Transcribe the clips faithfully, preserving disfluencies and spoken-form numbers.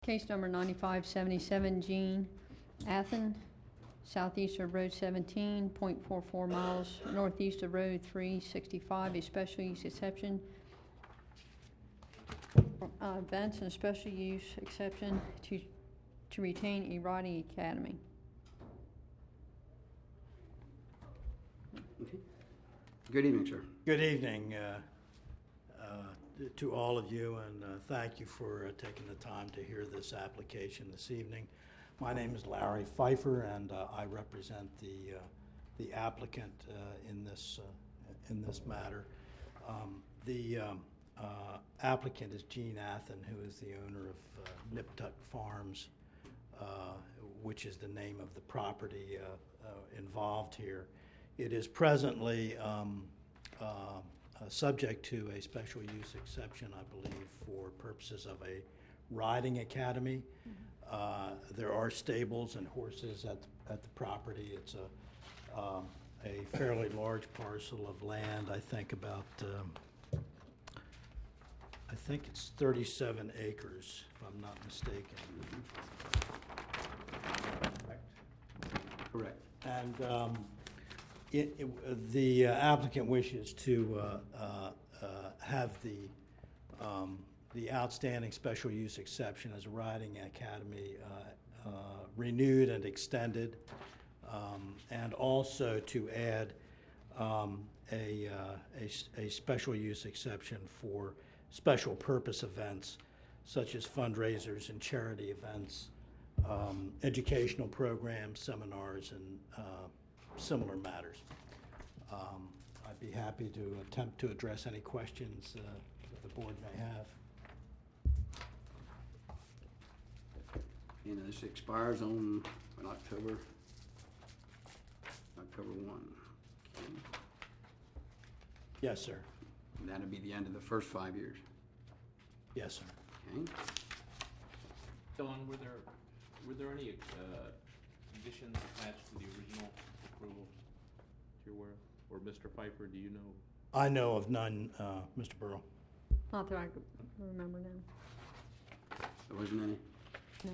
Case number ninety-five seventy-seven, Gene Athen, southeast of Road seventeen, point four four miles northeast of Road three sixty-five, a special use exception. Uh, events and special use exception to, to retain a riding academy. Okay. Good evening, sir. Good evening uh, uh, to all of you, and uh, thank you for uh, taking the time to hear this application this evening. My name is Larry Pfeiffer, and uh, I represent the uh, the applicant uh, in this uh, in this matter. Um, the um, uh, applicant is Gene Athen, who is the owner of uh, Niptuck Farms, uh, which is the name of the property uh, uh, involved here. It is presently um, uh, uh, subject to a special use exception, I believe, for purposes of a riding academy. Mm-hmm. uh, there are stables and horses at the, at the property. It's a um, a fairly large parcel of land. I think about um, I think it's thirty-seven acres, if I'm not mistaken. Correct. Correct. And um, It, it, the uh, applicant wishes to uh, uh, uh, have the um, the outstanding special use exception as a riding academy uh, uh, renewed and extended, um, and also to add um, a, uh, a a special use exception for special purpose events such as fundraisers and charity events, um, educational programs, seminars, and uh, similar matters. Um, I'd be happy to attempt to address any questions uh, that the board may have. You know, this expires on, on October, October one. Okay. Yes, sir. And that'll be the end of the first five years. Yes, sir. Okay. Don, were there, were there any uh, conditions attached to the original approval that you're aware of? Or Mister Pfeiffer, do you know? I know of none, uh, Mister Burrow. Not that I could remember now. There wasn't any? No.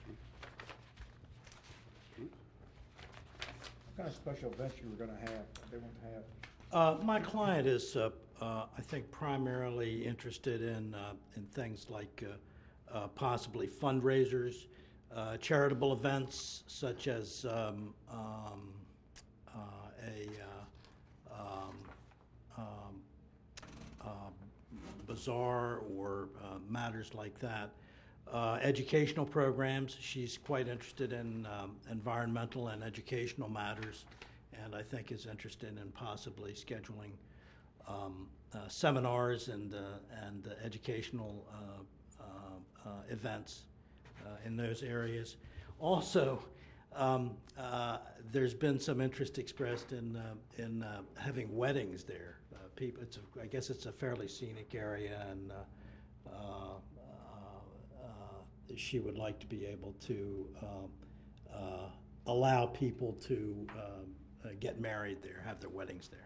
Okay. What kind of special events you were gonna have, they want to have? Uh, my client is, uh, uh, I think, primarily interested in uh, in things like uh, uh, possibly fundraisers, uh, charitable events such as um, um, uh, a uh, um, um, uh, bazaar or uh, matters like that. Uh, educational programs. She's quite interested in um, environmental and educational matters, and I think is interested in possibly scheduling um, uh, seminars and uh, and uh, educational uh, uh, uh, events uh, in those areas. Also, um, uh, there's been some interest expressed in uh, in uh, having weddings there. Uh, people, it's a, I guess it's a fairly scenic area, and uh, uh, uh, she would like to be able to um, uh, allow people to um, uh, get married there, have their weddings there.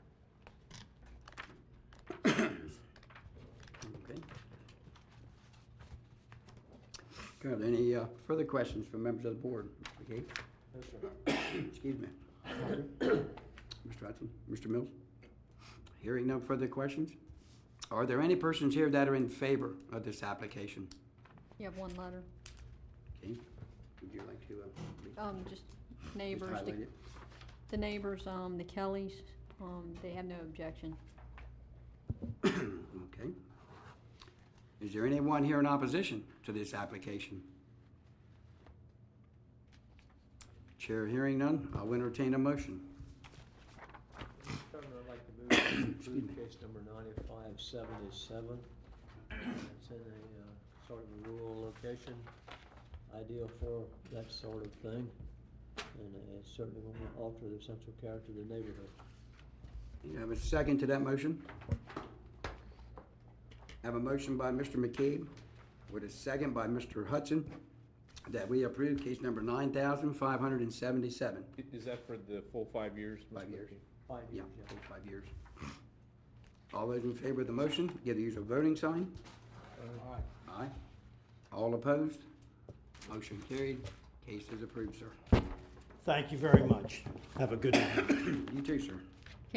Okay. Good. Any uh, further questions from members of the board? Okay. Yes, sir. Excuse me. Mister Hudson, Mister Mills? Hearing no further questions? Are there any persons here that are in favor of this application? You have one letter. Okay. Would you like to uh, Um, just just neighbors. the- highlight it? The neighbors, um, the Kellys, um, they have no objection. Okay. Is there anyone here in opposition to this application? Chair hearing none, I'll entertain a motion. Chairman, I'd like to move to approve case number ninety-five seventy-seven. It's in a uh, sort of a rural location, ideal for that sort of thing, and it certainly won't alter the essential character of the neighborhood. You have a second to that motion? I have a motion by Mister McCabe with a second by Mister Hudson that we approve case number nine thousand five hundred seventy-seven. I- Is that for the full five years? Mister Five years. McKee? Five Yeah, years, yeah. full five years. All those in favor of the motion, give the usual voting sign. Aye. Aye. All opposed? Motion carried. Case is approved, sir. Thank you very much. Have a good evening. You too, sir.